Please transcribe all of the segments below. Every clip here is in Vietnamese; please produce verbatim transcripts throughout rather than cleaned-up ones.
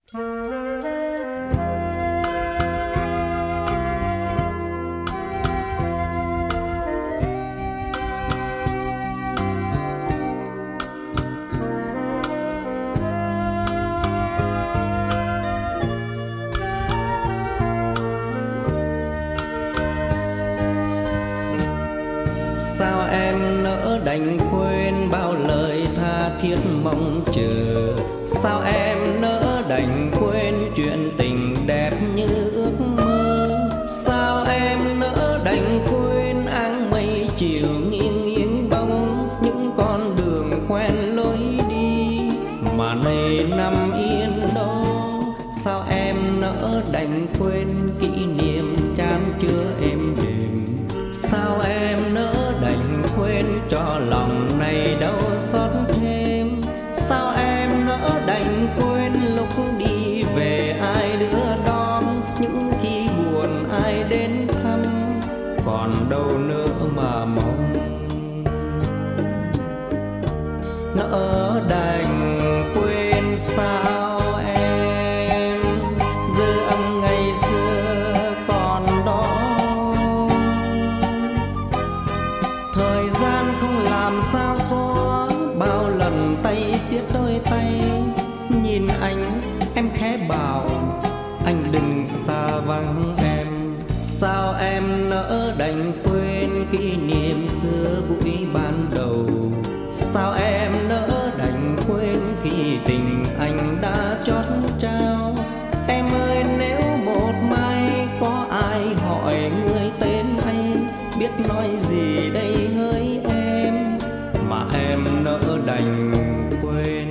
Sao em nỡ đành quên bao lời tha thiết mong chờ? Sao em nỡ đành quên chuyện tình đẹp như ước mơ? Sao em nỡ đành quên áng mây chiều nghiêng nghiêng bóng những con đường quen lối đi mà này nằm yên đó? Sao em nỡ đành quên kỷ niệm chan chứa êm đềm? Sao em nỡ đành quên cho lòng này đau xót thêm? Sao em nỡ đành quên lúc đi về ai đưa đón, những khi buồn ai đến thăm, còn đâu nữa mà mong? Nỡ đành quên sao em dư âm ngày xưa còn đó? Thời gian không làm sao xóa bao lần tay siết đôi tay. Nhìn anh em khẽ bảo anh đừng xa vắng em. Sao em nỡ đành quên kỷ niệm xưa buổi ban đầu? Sao em nỡ đành quên khi tình anh đã chót trao? Em ơi, nếu một mai có ai hỏi người tên anh, biết nói gì đây hỡi em mà em nỡ đành quên?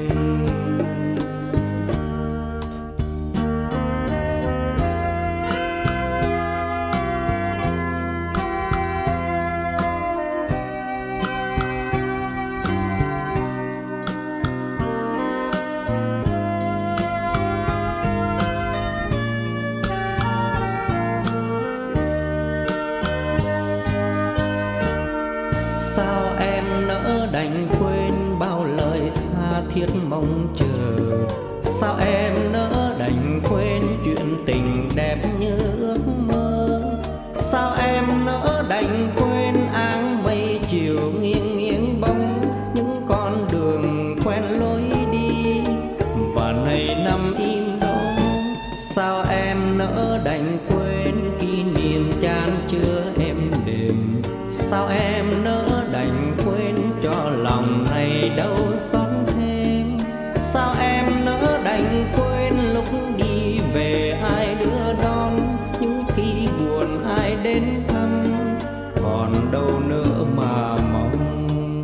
Sao em nỡ đành quên bao lời tha thiết mong chờ? Sao em nỡ đành quên chuyện tình đẹp như ước mơ? Sao em nỡ đành quên áng mây chiều nghiêng nghiêng bóng những con đường quen lối đi và này nằm im đó? Sao em nỡ đành quên kỷ niệm chan chứa êm đềm? Sao em nỡ đành quên cho lòng này đau xót thêm? Sao em nỡ đành quên lúc đi về ai đưa đón, những khi buồn ai đến thăm, còn đâu nữa mà mong?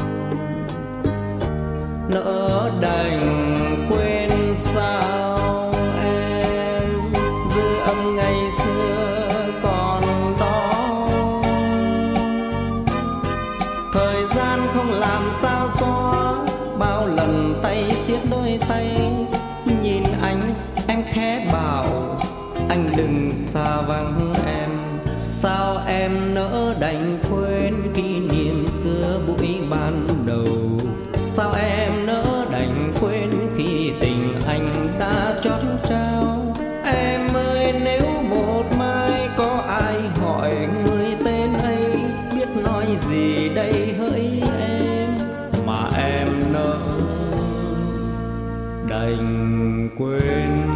Nỡ đành quên sao em dư âm ngày xưa còn đó? Thời gian không làm sao xóa bao lần tay siết đôi tay. Nhìn anh em khẽ bảo anh đừng xa vắng em. Sao em nỡ đành quên kỷ niệm xưa buổi ban đầu? Sao em nỡ đành quên khi tình anh đã chót trao? Em ơi, nếu một mai có ai hỏi người tên ấy, biết nói gì đây hỡi em mà em nỡ đành quên?